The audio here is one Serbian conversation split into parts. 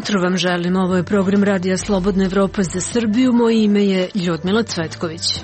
jutro vam želim, ovo je program Radija Slobodna Evropa za Srbiju, moje ime je Ljudmila Cvetković.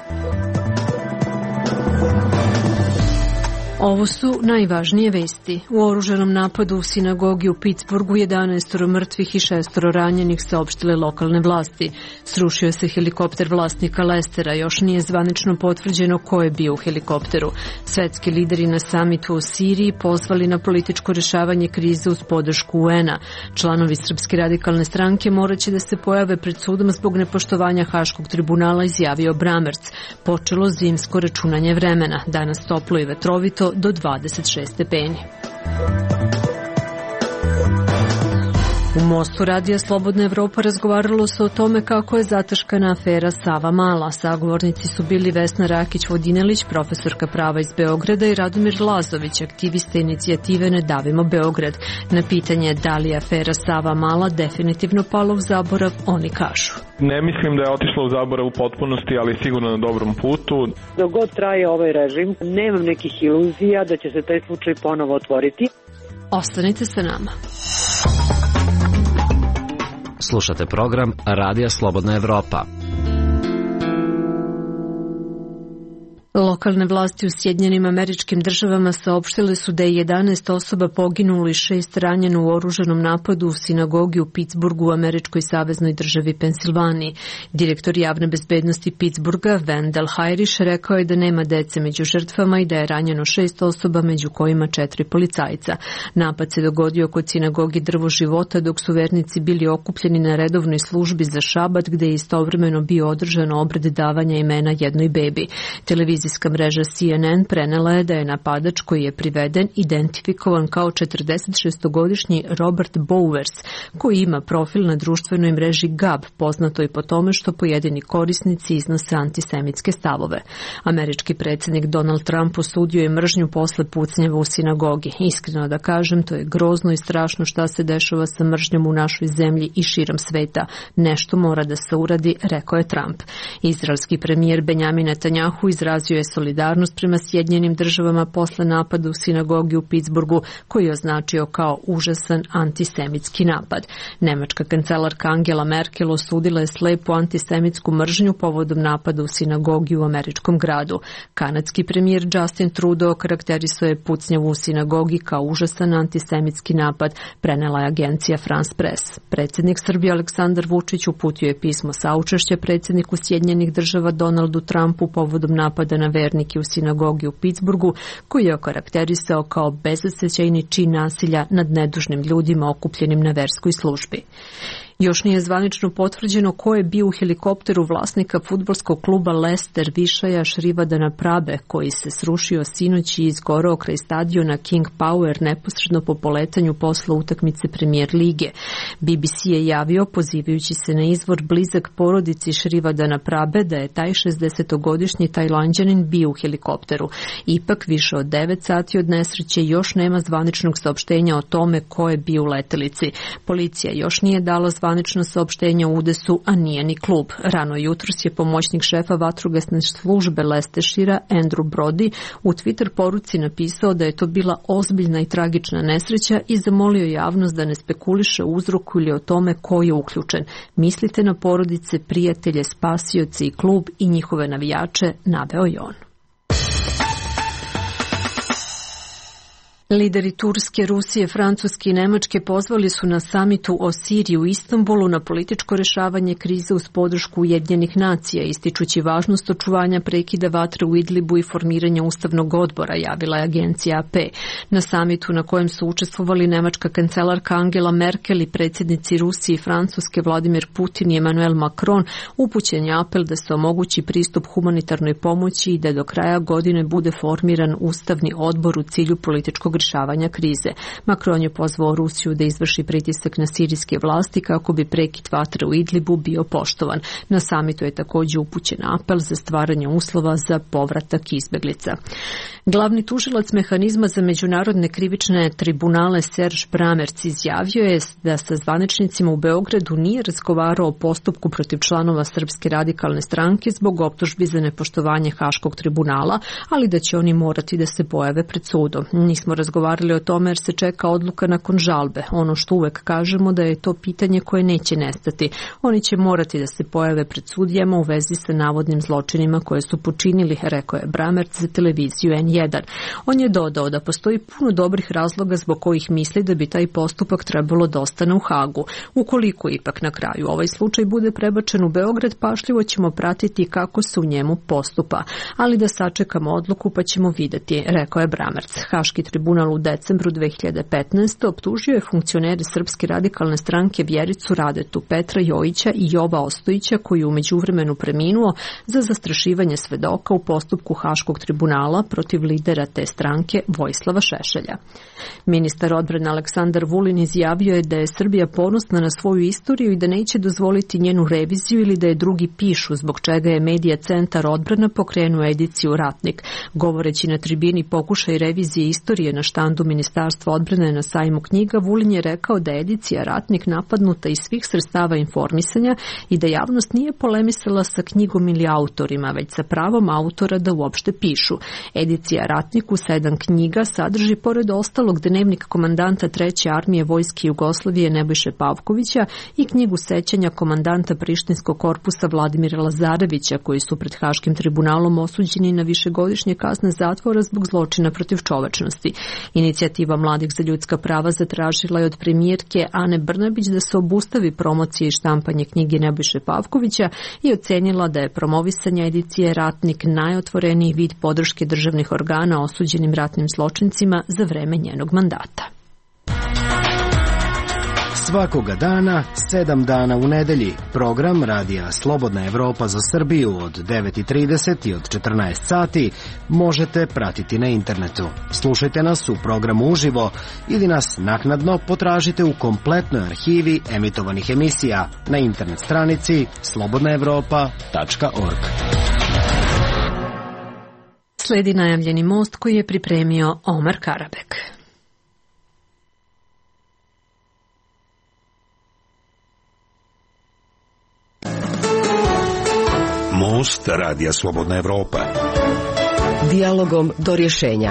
Ovo su najvažnije vesti. U oružanom napadu u sinagogi u Pittsburghu 11 mrtvih i 6 ranjenih saopštile lokalne vlasti. Srušio se helikopter vlasnika Lestera, još nije zvanično potvrđeno ko je bio u helikopteru. Svetski lideri na samitu o Siriji pozvali na političko rešavanje krize uz podršku UN-a. Članovi Srpske radikalne stranke moraće da se pojave pred sudom zbog nepoštovanja Haškog tribunala, izjavio Bramerc. Počelo zimsko računanje vremena. Danas toplo i vetrovito do 26 stepeni. U mostu Radija Slobodna Evropa razgovaralo se o tome kako je zataškana afera Savamala. Sagovornici su bili Vesna Rakić-Vodinelić, profesorka prava iz Beograda, i Radomir Lazović, aktivista inicijative Ne davimo Beograd. Na pitanje da li je afera Savamala definitivno pala u zaborav, oni kažu: ne mislim da je otišla u zaborav u potpunosti, ali sigurno na dobrom putu. Dok god traje ovaj režim, nemam nekih iluzija da će se taj slučaj ponovo otvoriti. Ostanite sa nama. Slušate program Radija Slobodna Evropa. Lokalne vlasti u Sjedinjenim Američkim Državama saopštile su da je 11 osoba poginulo i 6 ranjeno u oružanom napadu u sinagogi u Pittsburghu u američkoj saveznoj državi Pensilvaniji. Direktor javne bezbednosti Pittsburgha, Wendell Heirish, rekao je da nema dece među žrtvama i da je ranjeno 6 osoba, među kojima 4 policajca. Napad se dogodio kod sinagogi Drvo života dok su vernici bili okupljeni na redovnoj službi za šabat, gde je istovremeno bio održan obred davanja imena jednoj bebi. Televizijska mreža CNN prenela je da je napadač koji je priveden identifikovan kao 46-godišnji Robert Bowers, koji ima profil na društvenoj mreži Gab, poznato i po tome što pojedini korisnici iznose antisemitske stavove. Američki predsjednik Donald Trump osudio je mržnju posle pucnjeva u sinagogi. Iskreno da kažem, to je grozno i strašno šta se dešava sa mržnjom u našoj zemlji i širom sveta. Nešto mora da se uradi, rekao je Trump. Izraelski premijer Benjamin Netanjahu izrazio je solidarnost prema Sjedinjenim Državama posle napada u sinagogi u Pittsburghu, koji je označio kao užasan antisemitski napad. Nemačka kancelarka Angela Merkel osudila je slepu antisemitsku mržnju povodom napada u sinagogi u američkom gradu. Kanadski premijer Justin Trudeau karakterisao je pucnjavu u sinagogi kao užasan antisemitski napad, prenela je agencija France Press. Predsjednik Srbije Aleksandar Vučić uputio je pismo saučešća predsjedniku Sjedinjenih Država Donaldu Trumpu povodom napada na vernike u sinagogi u Pittsburghu, koji je okarakterisao kao bezosećajni čin nasilja nad nedužnim ljudima okupljenim na verskoj službi. Još nije zvanično potvrđeno ko je bio u helikopteru vlasnika fudbalskog kluba Leicester Višaja Šrivadana Prabe, koji se srušio sinoć i izgoreo kraj stadiona King Power neposredno po poletanju posle utakmice Premier lige. BBC je javio, pozivajući se na izvor blizak porodici Šrivadana Prabe, da je taj 60-godišnji Tajlanđanin bio u helikopteru. Ipak više od 9 sati od nesreće još nema zvaničnog saopštenja o tome ko je bio u letelici. Policija još nije dala zvanično saopštenje o udesu, a nije ni klub. Rano jutros je pomoćnik šefa vatrogasne službe Leicestershira Andrew Brody u Twitter poruci napisao da je to bila ozbiljna i tragična nesreća i zamolio javnost da ne spekuliše o uzroku ili o tome ko je uključen. Mislite na porodice, prijatelje, spasioce i klub i njihove navijače, naveo je on. Lideri Turske, Rusije, Francuske i Nemačke pozvali su na samitu o Siriji u Istanbulu na političko rešavanje krize uz podršku Ujedinjenih nacija, ističući važnost očuvanja prekida vatre u Idlibu i formiranja ustavnog odbora, javila je agencija AP. Na samitu na kojem su učestvovali nemačka kancelarka Angela Merkel i predsjednici Rusije i Francuske Vladimir Putin i Emmanuel Macron, upućen je apel da se omogući pristup humanitarnoj pomoći i da do kraja godine bude formiran ustavni odbor u cilju političkog rješavanja krize. Macron je pozvao Rusiju da izvrši pritisak na sirijske vlasti kako bi prekid vatre u Idlibu bio poštovan. Na samitu je također upućen apel za stvaranje uslova za povratak izbeglica. Glavni tužilac mehanizma za međunarodne krivične tribunale Serge Bramerc izjavio je da sa zvaničnicima u Beogradu nije razgovarao o postupku protiv članova Srpske radikalne stranke zbog optužbi za nepoštovanje Haškog tribunala, ali da će oni morati da se pojave pred sudom. Nismo razgovarali razgovarali o tome jer se čeka odluka nakon žalbe. Ono što uvek kažemo da je to pitanje koje neće nestati. Oni će morati da se pojave pred sudijama u vezi sa navodnim zločinima koje su počinili, rekao je Bramertz za televiziju N1. On je dodao da postoji puno dobrih razloga zbog kojih misli da bi taj postupak trebalo da ostane u Hagu. Ukoliko ipak na kraju ovaj slučaj bude prebačen u Beograd, pašljivo ćemo pratiti kako se u njemu postupa, ali da sačekamo odluku pa ćemo videti, rekao je Bramertz. Haški tribunal u decembru 2015. optužio je funkcionere Srpske radikalne stranke Vjericu Radetu, Petra Jojića i Jova Ostojića, koji je u međuvremenu preminuo, za zastrašivanje svedoka u postupku Haškog tribunala protiv lidera te stranke Vojislava Šešelja. Ministar odbrane Aleksandar Vulin izjavio je da je Srbija ponosna na svoju istoriju i da neće dozvoliti njenu reviziju ili da je drugi pišu, zbog čega je Medija centar odbrana pokrenuo ediciju Ratnik. Govoreći na tribini pokušaj revizije istorije na štandu Ministarstva odbrane na sajmu knjiga, Vulin je rekao da je edicija Ratnik napadnuta iz svih sredstava informisanja i da javnost nije polemisala sa knjigom ili autorima, već sa pravom autora da uopšte pišu. Edicija Ratnik u 7 knjiga sadrži pored ostalog dnevnik komandanta 3. armije Vojske Jugoslavije Nebojše Pavkovića i knjigu sećanja komandanta Prištinskog korpusa Vladimira Lazarevića, koji su pred Haškim tribunalom osuđeni na višegodišnje kazne zatvora zbog zločina protiv čovečnosti. Inicijativa Mladih za ljudska prava zatražila je od premijerke Ane Brnabić da se obustavi promocija i štampanje knjige Nebojše Pavkovića i ocenila da je promovisanje edicije Ratnik najotvoreniji vid podrške državnih organa osuđenim ratnim zločincima za vreme njenog mandata. Svakoga dana, 7 dana u nedelji, program Radija Slobodna Evropa za Srbiju od 9:30 i od 14 sati možete pratiti na internetu. Slušajte nas u programu uživo ili nas naknadno potražite u kompletnoj arhivi emitovanih emisija na internet stranici slobodnaevropa.org. Sledi najavljeni most koji je pripremio Omar Karabek. Most Radija Slobodna Evropa. Dijalogom do rješenja.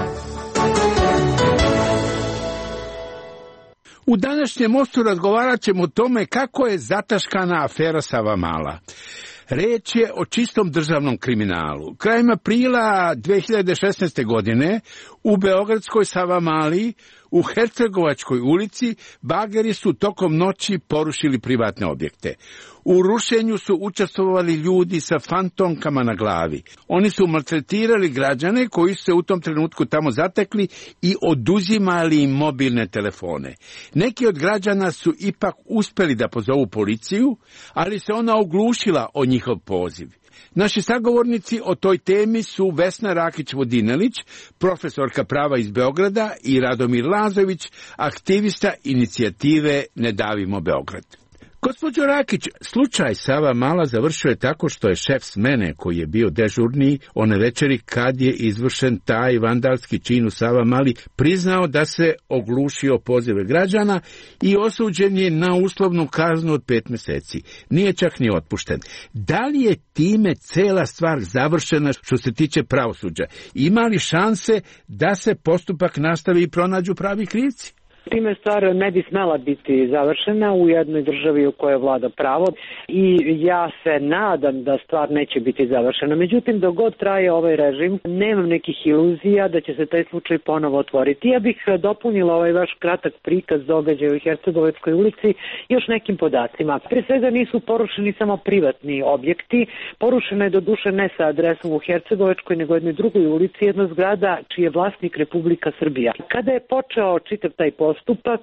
U današnjem mostu razgovarat ćemo o tome kako je zataškana afera Savamala. Reč je o čistom državnom kriminalu. Krajem aprila 2016. godine u beogradskoj Savamali u Hercegovačkoj ulici bageri su tokom noći porušili privatne objekte. U rušenju su učestvovali ljudi sa fantomkama na glavi. Oni su maltretirali građane koji su se u tom trenutku tamo zatekli i oduzimali im mobilne telefone. Neki od građana su ipak uspeli da pozovu policiju, ali se ona oglušila o njihov poziv. Naši sagovornici o toj temi su Vesna Rakić-Vodinelić, profesorka prava iz Beograda, i Radomir Lazović, aktivista inicijative Ne davimo Beograd. Gospođo Rakić, slučaj Savamala završio je tako što je šef smene, koji je bio dežurni one večeri kad je izvršen taj vandalski čin u Savamali, priznao da se oglušio pozive građana i osuđen je na uslovnu kaznu od 5 meseci. Nije čak ni otpušten. Da li je time cela stvar završena što se tiče pravosuđa? Ima li šanse da se postupak nastavi i pronađu pravi krivci? Time stvar ne bi smela biti završena u jednoj državi u kojoj vlada pravo i ja se nadam da stvar neće biti završena. Međutim, dok god traje ovaj režim, nemam nekih iluzija da će se taj slučaj ponovo otvoriti. Ja bih dopunila ovaj vaš kratak prikaz događaja u Hercegovačkoj ulici još nekim podacima. Pre svega nisu porušeni samo privatni objekti, porušena je doduše ne sa adresom u Hercegovačkoj, nego u jednoj drugoj ulici, jedna zgrada čiji je vlasnik Republika Srbija. Kada je počeo čitav taj postupak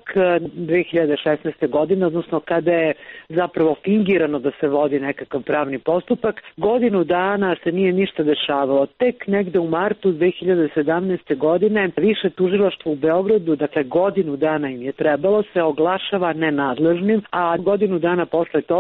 2016. godine, odnosno kada je zapravo fingirano da se vodi nekakav pravni postupak, godinu dana se nije ništa dešavalo. Tek negde u martu 2017. godine više tužilaštvo u Beogradu, dakle godinu dana im je trebalo, se oglašava nenadležnim, a godinu dana posle toga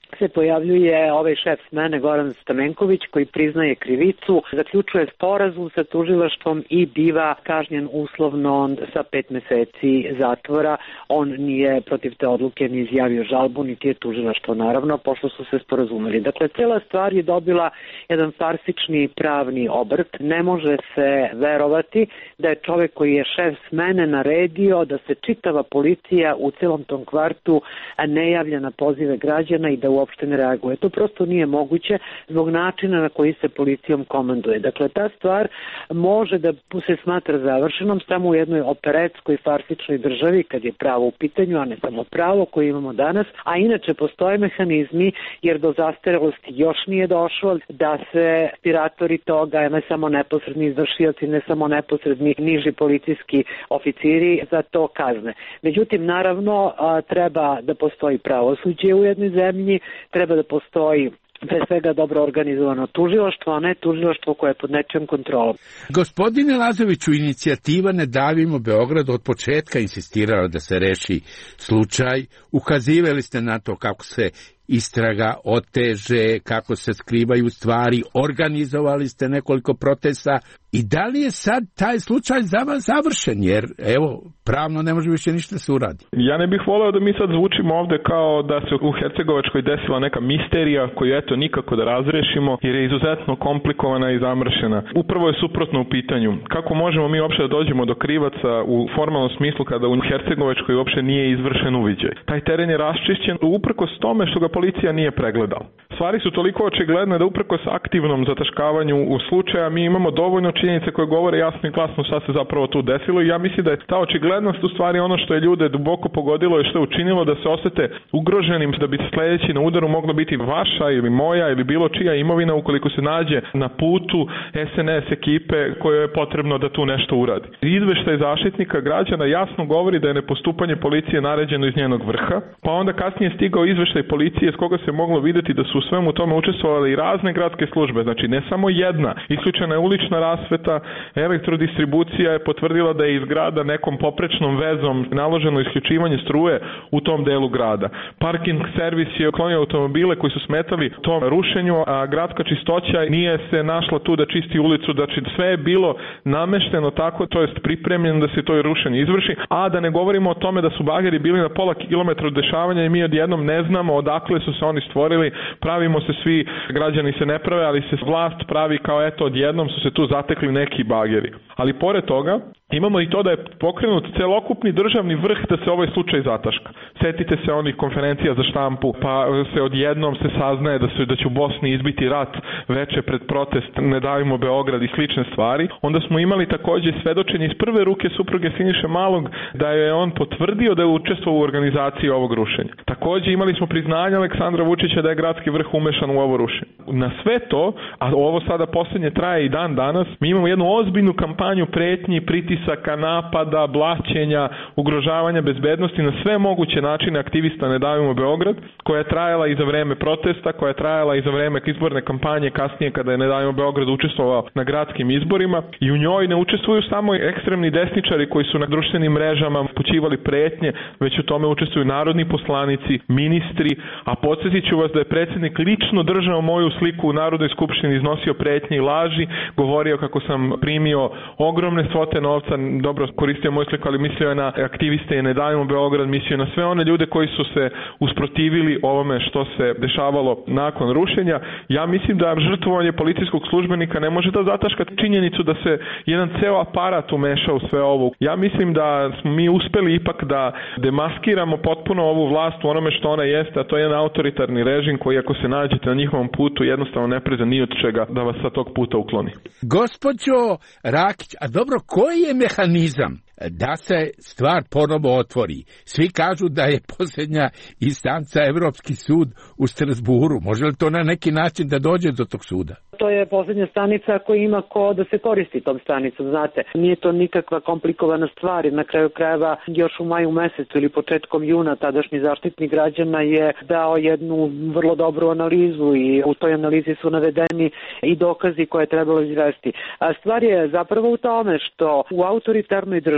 se pojavljuje ovaj šef smene Goran Stamenković koji priznaje krivicu, zaključuje sporazum sa tužilaštvom i biva kažnjen uslovno sa 5 meseci zatvora. On nije protiv te odluke ni izjavio žalbu, niti je tužilaštvo naravno, pošto su se sporazumeli. Dakle, cela stvar je dobila jedan farsični pravni obrt. Ne može se verovati da je čovek koji je šef smene naredio da se čitava policija u celom tom kvartu ne javlja na pozive građana i da uopšte ne reaguje. To prosto nije moguće zbog načina na koji se policijom komanduje. Dakle, ta stvar može da se smatra završenom samo u jednoj operetskoj farsičnoj državi kad je pravo u pitanju, a ne samo pravo koje imamo danas, a inače postoje mehanizmi jer do zastarelosti još nije došlo da se inspiratori toga, ne samo neposredni izvršioci, ne samo neposredni niži policijski oficiri za to kazne. Međutim, naravno, treba da postoji pravosuđe u jednoj zemlji, treba da postoji pre svega dobro organizovano tužilaštvo, a ne tužilaštvo koje je pod nečijom kontrolom. Gospodine Lazoviću, inicijativa Ne davimo Beograd od početka insistirala da se reši slučaj. Ukazivali ste na to kako se istraga oteže, kako se skrivaju stvari, organizovali ste nekoliko protesta. I da li je sad taj slučaj za vas završen? Jer, evo, pravno ne može više ništa se uradi. Ja ne bih voleo da mi sad zvučimo ovde kao da se u Hercegovačkoj desila neka misterija koju eto nikako da razrešimo, jer je izuzetno komplikovana i zamršena. Upravo je suprotno u pitanju. Kako možemo mi uopšte da dođemo do krivaca u formalnom smislu kada u Hercegovačkoj uopšte nije izvršen uviđaj? Taj teren je raščišćen uprkos tome što ga policija nije pregledala. Stvari su toliko očigledne da uprkos aktivnom zataškavanju u slučaja mi imamo dovoljno činjenice koje govore jasno i glasno šta se zapravo tu desilo i ja mislim da je ta očiglednost u stvari ono što je ljude duboko pogodilo i što je učinilo da se osete ugroženim, da bi sledeći na udaru mogla biti vaša ili moja ili bilo čija imovina ukoliko se nađe na putu SNS ekipe kojoj je potrebno da tu nešto uradi. Izveštaj Zaštitnika građana jasno govori da je nepostupanje policije naređeno iz njenog vrha, pa onda kasnije stigao izveštaj policije s koga se moglo videti da su u svemu tome učestvovale i razne gradske službe, znači ne samo jedna. Isključena je ulična rasveta, elektrodistribucija je potvrdila da je iz grada nekom poprečnom vezom naloženo isključivanje struje u tom delu grada. Parking servis je uklonio automobile koji su smetali tom rušenju, a gradska čistoća nije se našla tu da čisti ulicu, znači sve je bilo namešteno tako, to jest pripremljeno da se to rušenje izvrši, a da ne govorimo o tome da su bageri bili na pola kilometra od dešavanja i mi odjednom ne znamo odakle su se oni stvorili, pravimo se svi, građani se ne prave, ali se vlast pravi kao eto odjednom su se tu zatekli neki bageri. Ali pored toga, imamo i to da je pokrenut celokupni državni vrh da se ovaj slučaj zataška. Setite se onih konferencija za štampu, pa se odjednom se saznaje da će u Bosni izbiti rat veče pred protest Ne davimo Beograd i slične stvari. Onda smo imali takođe svedočenje iz prve ruke supruge Siniše Malog da je on potvrdio da je učestvovao u organizaciji ovog rušenja. Takođe imali smo priznanje Aleksandra Vučića da je gradski vrh umešan u ovo rušenje. Na sve to, a ovo sada poslednje traje i dan danas, mi imamo jednu ozbiljnu kampanju pretnji, pritisaka, napada, blaćenja, ugrožavanja bezbednosti na sve moguće načine aktivista Ne davimo Beograd, koja je trajala i za vreme protesta, koja je trajala i za vreme izborne kampanje kasnije kada je Ne davimo Beograd učestvovao na gradskim izborima i u njoj ne učestvuju samo ekstremni desničari koji su na društvenim mrežama upućivali pretnje, već u tome učestvuju narodni poslanici, ministri, a podsjetit ću vas da je predsjednik lično držao moju sliku u Narodnoj skupštini, iznosio pretnje i laži, govorio kako sam primio ogromne svote novca, dobro koristio moju sliku, ali mislio je na aktiviste i Ne davimo Beograd, mislio na sve one ljude koji su se usprotivili ovome što se dešavalo nakon rušenja. Ja mislim da žrtvovanje policijskog službenika ne može da zataška činjenicu da se jedan ceo aparat umeša u sve ovo. Ja mislim da smo mi uspeli ipak da demaskiramo potpuno ovu vlast u onome što ona jeste, a to je jedan autoritarni režim koji ako se nađete na njihovom putu jednostavno ne preza ni od čega da vas sa tog puta ukloni. Gospođo Rakić, a dobro, koji je mehanizam da se stvar ponovo otvori? Svi kažu da je posljednja instanca Evropski sud u Strasburu. Može li to na neki način da dođe do tog suda? To je posljednja stanica koja ima ko da se koristi tom stanicom, znate. Nije to nikakva komplikovana stvar. Na kraju krajeva još u maju mesecu ili početkom juna tadašnji Zaštitnik građana je dao jednu vrlo dobru analizu i u toj analizi su navedeni i dokazi koje je trebalo izvesti. A stvar je zapravo u tome što u autoritarnoj državi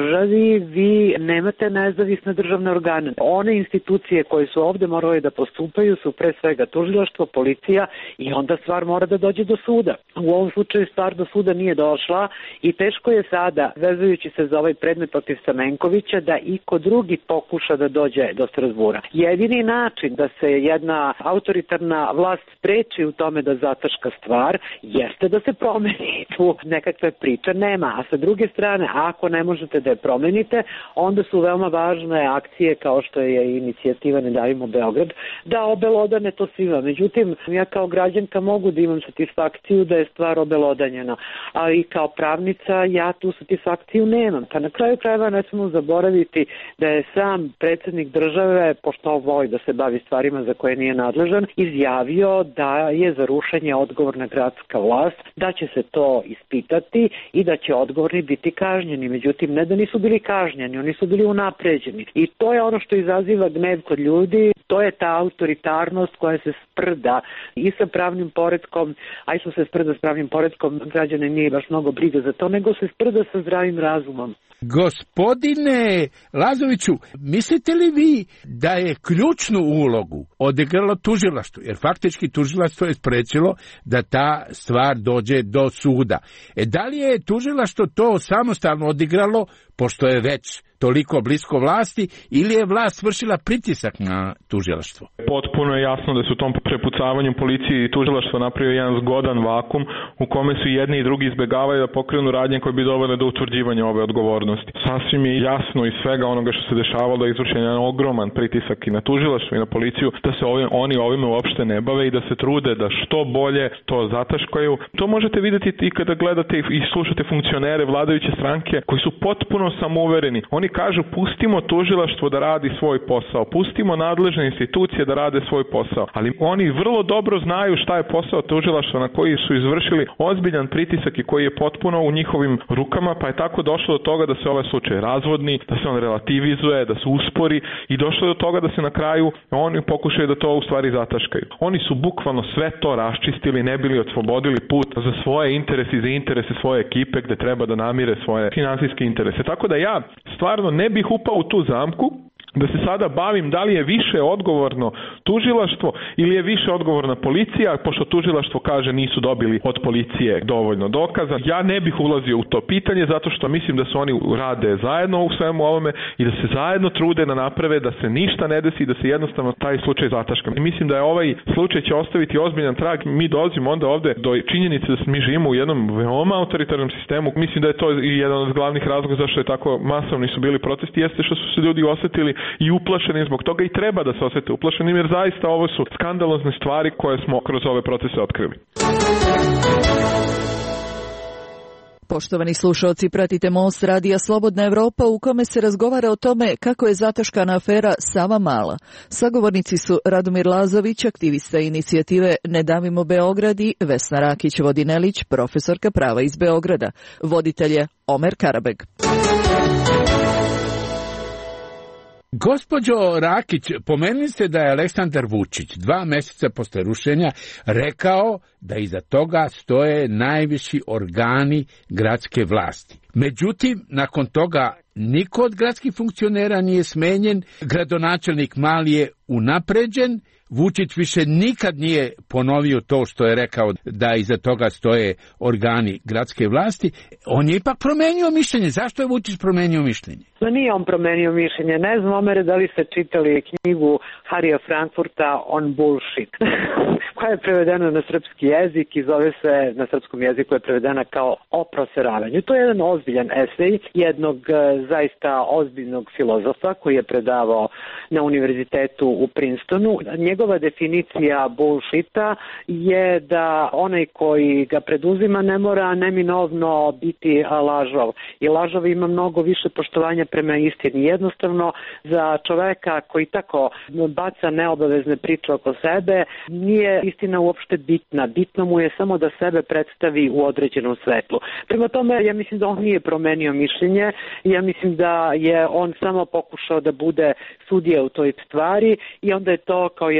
državi vi nemate nezavisne državne organe. One institucije koje su ovde morale da postupaju su pre svega tužilaštvo, policija i onda stvar mora da dođe do suda. U ovom slučaju stvar do suda nije došla i teško je sada, vezujući se za ovaj predmet protiv Stamenkovića, da iko drugi pokuša da dođe do Strazbura. Jedini način da se jedna autoritarna vlast spreči u tome da zataška stvar jeste da se promeni. Tu nekakve priče nema, a sa druge strane, ako ne možete da je promenite, onda su veoma važne akcije kao što je inicijativa Ne davimo Beograd, da obelodane to svima. Međutim, ja kao građanka mogu da imam satisfakciju da je stvar obelodanjena, a i kao pravnica ja tu satisfakciju nemam. Pa na kraju krajeva ne smemo zaboraviti da je sam predsjednik države, pošto voli da se bavi stvarima za koje nije nadležan, izjavio da je za rušenje odgovorna gradska vlast, da će se to ispitati i da će odgovorni biti kažnjeni. Međutim, ne da nisu bili kažnjeni, oni su bili unapređeni. I to je ono što izaziva gnev kod ljudi, to je ta autoritarnost koja se sprda i sa pravnim poretkom, a i što se sprda s pravnim poretkom, građane nije baš mnogo briga za to, nego se sprda sa zdravim razumom. Gospodine Lazoviću, mislite li vi da je ključnu ulogu odigralo tužilaštvo? Jer faktički tužilaštvo je sprečilo da ta stvar dođe do suda. Da li je tužilaštvo to samostalno odigralo, pošto je već toliko blisko vlasti, ili je vlast vršila pritisak na tužilaštvo? Potpuno je jasno da su u tom prepucavanju policije i tužilaštva napravio jedan zgodan vakum u kome su jedni i drugi izbegavaju da pokrenu radnje koje bi dovele do utvrđivanja ove odgovornosti. Sasvim je jasno iz svega onoga što se dešavalo da je izvršen jedan ogroman pritisak i na tužilaštvo i na policiju da se oni ovime uopšte ne bave i da se trude da što bolje to zataškaju. To možete vidjeti i kada gledate i slušate funkcionere vladajuće stranke koji su potpuno samouvereni. Oni kažu pustimo tužilaštvo da radi svoj posao, pustimo nadležne institucije da rade svoj posao, ali oni vrlo dobro znaju šta je posao tužilaštva na koji su izvršili ozbiljan pritisak i koji je potpuno u njihovim rukama, pa je tako došlo do toga da se ovaj slučaj razvodni, da se on relativizuje, da se uspori i došlo do toga da se na kraju oni pokušaju da to u stvari zataškaju. Oni su bukvalno sve to raščistili, ne bili oslobodili put za svoje interese i za interese svoje ekipe gde treba da namire svoje finansijske interese. Tako da ja stvarno ne bih upao u tu zamku da se sada bavim da li je više odgovorno tužilaštvo ili je više odgovorna policija, pošto tužilaštvo kaže nisu dobili od policije dovoljno dokaza. Ja ne bih ulazio u to pitanje zato što mislim da se oni rade zajedno u svemu ovome i da se zajedno trude da naprave da se ništa ne desi i da se jednostavno taj slučaj zataška. I mislim da je ovaj slučaj će ostaviti ozbiljan trag. Mi dolazimo onda ovde do činjenice da mi živimo u jednom veoma autoritarnom sistemu. Mislim da je to i jedan od glavnih razloga zašto je tako masovni su bili protesti, jeste što su se ljudi osetili i uplašeni zbog toga i treba da se osete uplašenim, jer zaista ovo su skandalozne stvari koje smo kroz ove procese otkrili. Poštovani slušalci, pratite Most radija Slobodna Evropa u kome se razgovara o tome kako je zataškana afera Savamala. Sagovornici su Radomir Lazović, aktivista inicijative Ne davimo Beograd i Vesna Rakić-Vodinelić, profesorka prava iz Beograda. Voditelj je Omer Karabeg. Gospođo Rakić, pomenuli ste da je Aleksandar Vučić 2 meseca posle rušenja rekao da iza toga stoje najviši organi gradske vlasti. Međutim, nakon toga niko od gradskih funkcionera nije smenjen, gradonačelnik Mali je unapređen, Vučić više nikad nije ponovio to što je rekao da iza toga stoje organi gradske vlasti. On je ipak promenio mišljenje. Zašto je Vučić promenio mišljenje? Nije on promenio mišljenje. Ne znam, Omere, da li ste čitali knjigu Harija Frankfurta On Bullshit, koja je prevedena na srpski jezik i zove se, na srpskom jeziku je prevedena kao O proseravanju. To je jedan ozbiljan esej jednog zaista ozbiljnog filozofa koji je predavao na univerzitetu u Princetonu. Njegova definicija bullshita je da onaj koji ga preduzima ne mora neminovno biti lažov. I lažov ima mnogo više poštovanja prema istini. Jednostavno, za čoveka koji tako baca neobavezne priče oko sebe, nije istina uopšte bitna. Bitno mu je samo da sebe predstavi u određenom svetlu. Prema tome, ja mislim da on nije promenio mišljenje. Ja mislim da je on samo pokušao da bude sudija u toj stvari i onda je to kao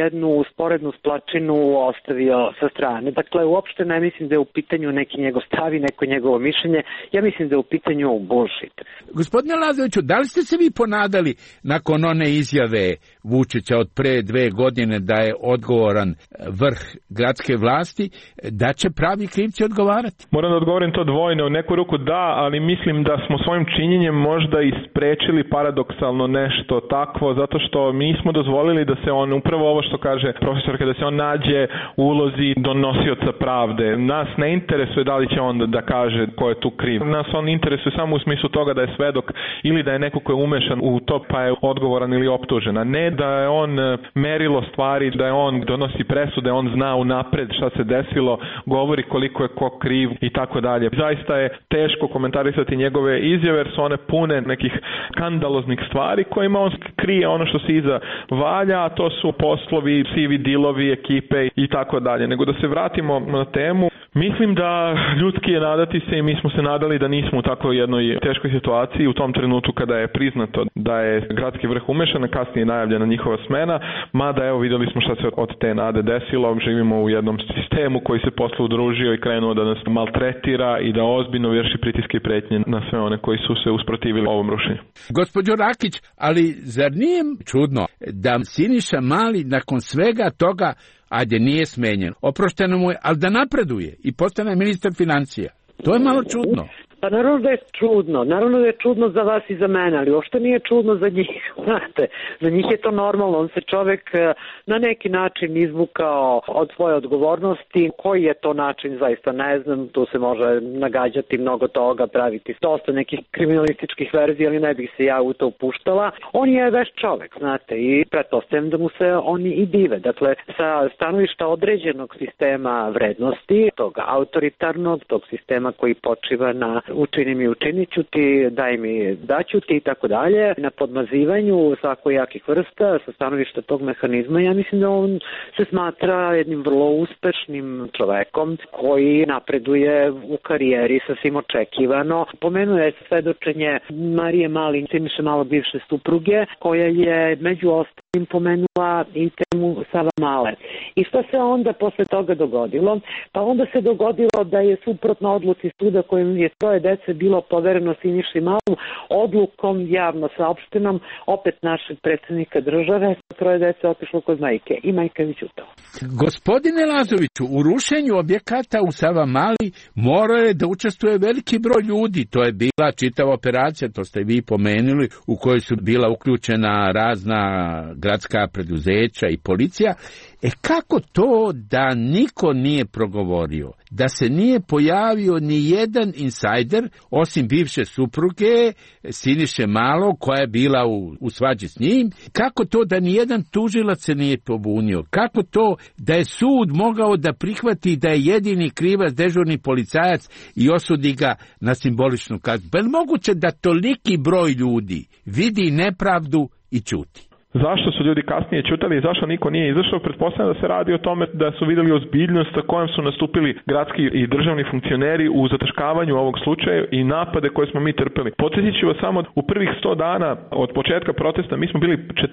jednu sporednu splačinu ostavio sa strane. Dakle, uopšte ne mislim da je u pitanju neki njegov stav i neko njegovo mišljenje. Ja mislim da je u pitanju bullshit. Gospodine Lazoviću, da li ste se vi ponadali nakon one izjave Vučića od pre 2 godine da je odgovoran vrh gradske vlasti, da će pravi krivci odgovarati? Moram da odgovorim to dvojno. U neku ruku da, ali mislim da smo svojim činjenjem možda isprečili paradoksalno nešto takvo, zato što mi smo dozvolili da se on, upravo ovo što kaže profesorka, da se on nađe u ulozi donosioca pravde. Nas ne interesuje da li će on da kaže ko je tu kriv. Nas on interesuje samo u smislu toga da je svedok ili da je neko ko je umešan u to pa je odgovoran ili optužen, a ne da je on merilo stvari, da je on donosi presude, da on zna unapred šta se desilo, govori koliko je ko kriv i tako dalje. Zaista je teško komentarisati njegove izjave jer su one pune nekih skandaloznih stvari kojima on krije ono što se iza valja, a to su poslovi, sivi dilovi, ekipe i tako dalje. Nego da se vratimo na temu, mislim da ljudski je nadati se i mi smo se nadali da nismo u takvoj jednoj teškoj situaciji u tom trenutku kada je priznato da je gradski vrh umešan, a kasnije najavljena njihova smena, mada evo videli smo šta se od te nade desilo, živimo u jednom sistemu koji se posle udružio i krenuo da nas maltretira i da ozbiljno vrši pritiske i pretnje na sve one koji su se usprotivili ovom rušenju. Gospođo Rakić, ali zar nije čudno da Siniša Mali nakon svega toga, ajde nije smenjen, oprošteno mu je, ali da napreduje i postane ministar financija? To je malo čudno. Pa naravno da je čudno, naravno da je čudno za vas i za mene, ali uopšte nije čudno za njih, znate, za njih je to normalno, on se čovek na neki način izvukao od svoje odgovornosti, koji je to način zaista ne znam, tu se može nagađati mnogo toga, praviti dosta nekih kriminalističkih verzija, ali ne bih se ja u to upuštala. On je veš čovek, znate, i pretpostavljam da mu se oni i dive, dakle, sa stanovišta određenog sistema vrednosti, tog autoritarnog, tog sistema koji počiva na učini mi, učinit ću ti, daj mi, daću ti i tako dalje, na podmazivanju svakojakih vrsta sa stanovišta tog mehanizma, ja mislim da on se smatra jednim vrlo uspešnim čovekom koji napreduje u karijeri sasvim očekivano. Pomenuo je svedočenje Marije Malin, Siniše Malo bivše supruge, koja je među ostalim pomenula i temu Savamale. I što se onda posle toga dogodilo? Pa onda se dogodilo da je suprotno odluci suda kojim je troje dece bilo povereno Siniši Malom, odlukom javno saopštenom opet našeg predsjednika države, troje dece otišlo kod majke i majka je ćutala. Gospodine Lazoviću, u rušenju objekata u Savamali morao je da učestvuje veliki broj ljudi. To je bila čitava operacija, to ste vi pomenuli, u kojoj su bila uključena razna gradska preduzeća i policija. Kako to da niko nije progovorio, da se nije pojavio ni jedan insajder, osim bivše supruge Siniše Malo, koja je bila u svađi s njim? Kako to da ni jedan tužilac se nije pobunio? Kako to da je sud mogao da prihvati da je jedini krivac dežurni policajac i osudi ga na simboličnu kaznu? Pa je moguće da toliki broj ljudi vidi nepravdu i ćuti? Zašto su ljudi kasnije ćutali i zašto niko nije izašao? Pretpostavljam da se radi o tome da su videli ozbiljnost sa kojom su nastupili gradski i državni funkcioneri u zataškavanju ovog slučaja i napade koje smo mi trpeli. Podsjetit ću vas samo, u prvih 100 dana od početka protesta mi smo bili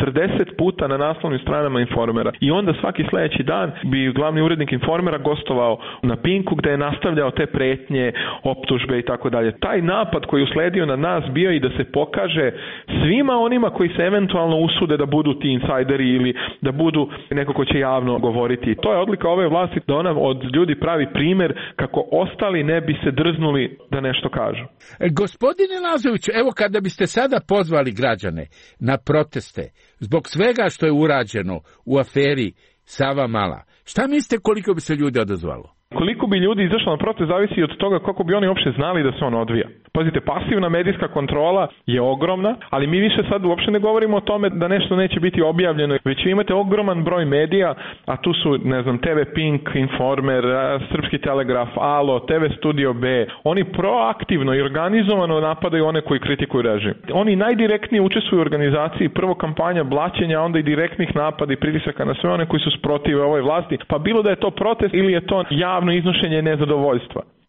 40 puta na naslovnim stranama Informera i onda svaki sledeći dan bi glavni urednik Informera gostovao na Pinku gde je nastavljao te pretnje, optužbe i tako dalje. Taj napad koji je usledio na nas bio i da se pokaže svima onima koji se eventualno usude da budu ti insajderi ili da budu neko ko će javno govoriti. To je odlika ove vlasti, da ona od ljudi pravi primer kako ostali ne bi se drznuli da nešto kažu. Gospodine Lazoviću, evo kada biste sada pozvali građane na proteste zbog svega što je urađeno u aferi Savamala, šta mislite koliko bi se ljudi odazvalo? Koliko bi ljudi izašlo na protest zavisi od toga kako bi oni uopšte znali da se on odvija. Pazite, pasivna medijska kontrola je ogromna, ali mi više sad uopšte ne govorimo o tome da nešto neće biti objavljeno, već vi imate ogroman broj medija, a tu su, ne znam, TV Pink, Informer, Srpski telegraf, Alo, TV Studio B. Oni proaktivno i organizovano napadaju one koji kritikuju režim. Oni najdirektnije učestvuju u organizaciji prvo kampanja blaćenja, onda i direktnih napada i pritisaka na sve one koji su sprotive ovoj vlasti, pa bilo da je to protest ili je to javno iznošenje nezadovoljstva.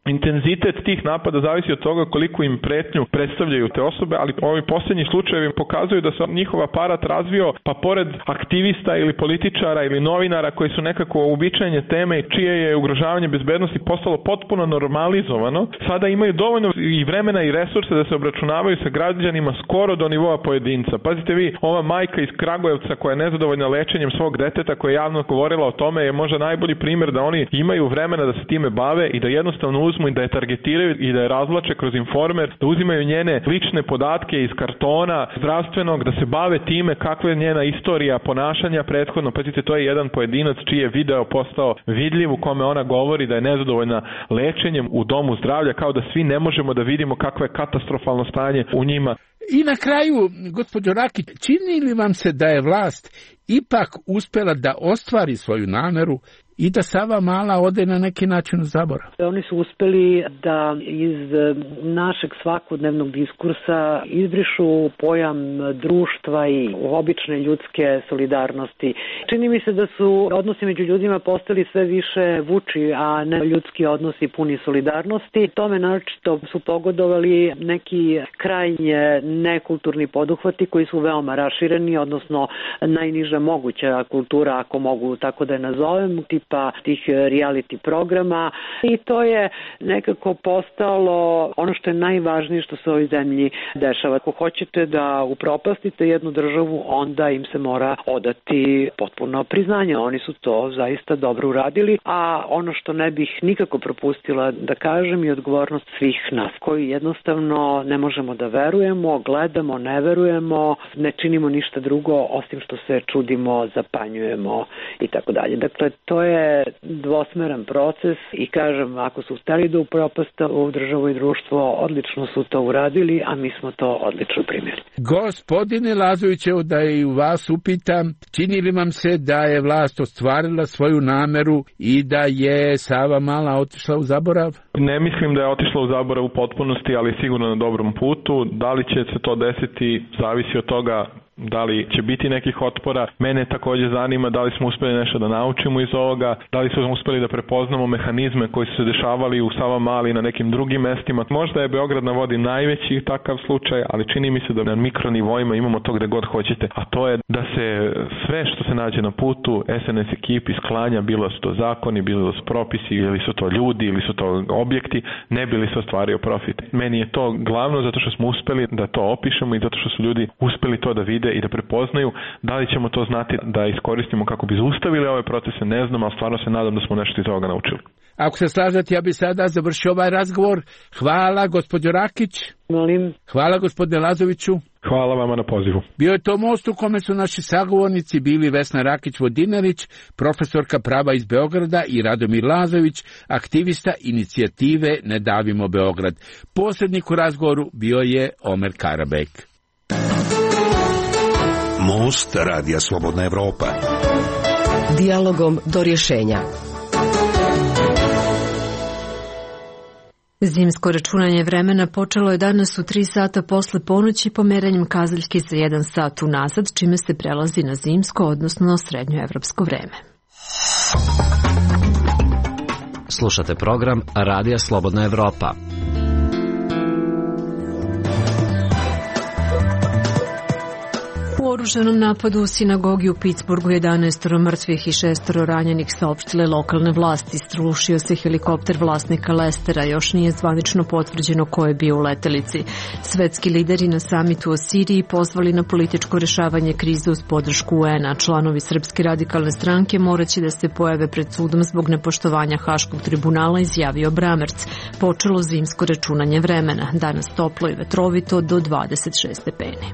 Intenzitet tih napada zavisi od toga koliko im pretnju predstavljaju te osobe, ali ovi posljednji slučajevi pokazuju da se njihov aparat razvio, pa pored aktivista ili političara ili novinara koji su nekako uobičajene teme i čije je ugrožavanje bezbednosti postalo potpuno normalizovano, sada imaju dovoljno i vremena i resurse da se obračunavaju sa građanima skoro do nivoa pojedinca. Pazite vi, ova majka iz Kragujevca koja je nezadovoljna lečenjem svog deteta, koja je javno govorila o tome, je možda najbolji primjer da oni imaju vremena da se time bave i da jednostavno uzmu i da je targetiraju i da je razvlače kroz Informer, da uzimaju njene lične podatke iz kartona zdravstvenog, da se bave time kakva je njena istorija ponašanja prethodno. Pazite, to je jedan pojedinac čiji je video postao vidljiv u kome ona govori da je nezadovoljna lečenjem u domu zdravlja, kao da svi ne možemo da vidimo kakvo je katastrofalno stanje u njima. I na kraju, gospođo Rakić, čini li vam se da je vlast ipak uspjela da ostvari svoju nameru i da Savamala ode na neki način u zaborav? Oni su uspeli da iz našeg svakodnevnog diskursa izbrišu pojam društva i obične ljudske solidarnosti. Čini mi se da su odnosi među ljudima postali sve više vuči, a ne ljudski odnosi puni solidarnosti. Tome naročito su pogodovali neki krajnje nekulturni poduhvati koji su veoma rašireni, odnosno najniža moguća kultura, ako mogu tako da je nazovem, tipa tih reality programa, i to je nekako postalo ono što je najvažnije što se u ovoj zemlji dešava. Ako hoćete da upropastite jednu državu, onda im se mora odati potpuno priznanje. Oni su to zaista dobro uradili, a ono što ne bih nikako propustila da kažem je odgovornost svih nas, koji jednostavno ne možemo da verujemo, gledamo, ne verujemo, ne činimo ništa drugo osim što se čudimo, zapanjujemo i tako dalje. Dakle, to je dvosmeran proces i kažem, ako su hteli da upropaste ovu državu i društvo, odlično su to uradili, a mi smo to odlično primjeri. Gospodine Lazovićevo, da i u vas upitam, čini li vam se da je vlast ostvarila svoju nameru i da je Savamala otišla u zaborav? Ne mislim da je otišla u zaborav u potpunosti, ali sigurno na dobrom putu. Da li će se to desiti, zavisi od toga da li će biti nekih otpora. Mene također zanima da li smo uspjeli nešto da naučimo iz ovoga, da li smo uspjeli da prepoznamo mehanizme koji su se dešavali u Savamali i na nekim drugim mestima. Možda je Beograd na vodi najveći takav slučaj, ali čini mi se da na mikronivoima imamo to gde god hoćete, a to je da se sve što se nađe na putu SNS ekipi sklanja, bilo su to zakoni, bilo su propisi, ili su to ljudi, ili su to objekti, ne bi li se ostvario profit. Meni je to glavno zato što smo uspjeli da to opišemo i zato što su ljudi uspjeli to da vide i da prepoznaju. Da li ćemo to znati da iskoristimo kako bi zaustavili ove procese, ne znam, ali stvarno se nadam da smo nešto iz ovoga naučili. Ako se slažete, ja bi sada završio ovaj razgovor. Hvala, gospođo Rakić. Molim. Hvala, gospodine Lazoviću. Hvala vama na pozivu. Bio je to most u kome su naši sagovornici bili Vesna Rakić-Vodinarić, profesorka prava iz Beograda, i Radomir Lazović, aktivista inicijative Ne davimo Beograd. Posrednik u razgovoru bio je Omer Karabek. Most Radija Slobodna Evropa. Dijalogom do rješenja. Zimsko računanje vremena počelo je danas u 3 sata posle ponoći pomeranjem kazaljki za 1 sat unazad, čime se prelazi na zimsko, odnosno srednjoevropsko vreme. Slušate program Radija Slobodna Evropa. U oružanom napadu u sinagogi u Pittsburghu 11 mrtvih i 6 ranjenih saopštile lokalne vlasti. Srušio se helikopter vlasnika Lestera, još nije zvanično potvrđeno ko je bio u letelici. Svetski lideri na samitu o Siriji pozvali na političko rešavanje krize uz podršku UN-a. Članovi Srpske radikalne stranke moraće da se pojave pred sudom zbog nepoštovanja Haškog tribunala, izjavio Bramerc. Počelo zimsko računanje vremena. Danas toplo i vetrovito do 26 stepeni.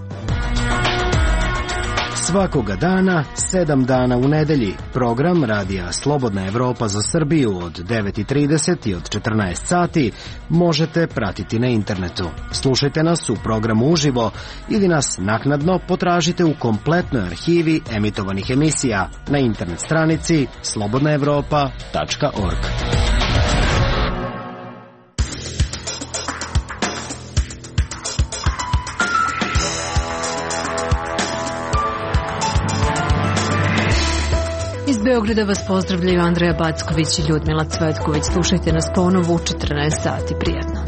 Svakoga dana, 7 dana u nedelji. Program Radija Slobodna Evropa za Srbiju od 9:30 i od 14 sati možete pratiti na internetu. Slušajte nas u programu uživo ili nas naknadno potražite u kompletnoj arhivi emitovanih emisija na internet stranici slobodnaevropa.org. Beograda vas pozdravljaju Andreja Backović i Ljudmila Cvetković. Slušajte nas ponovo u 14 sati. Prijetno.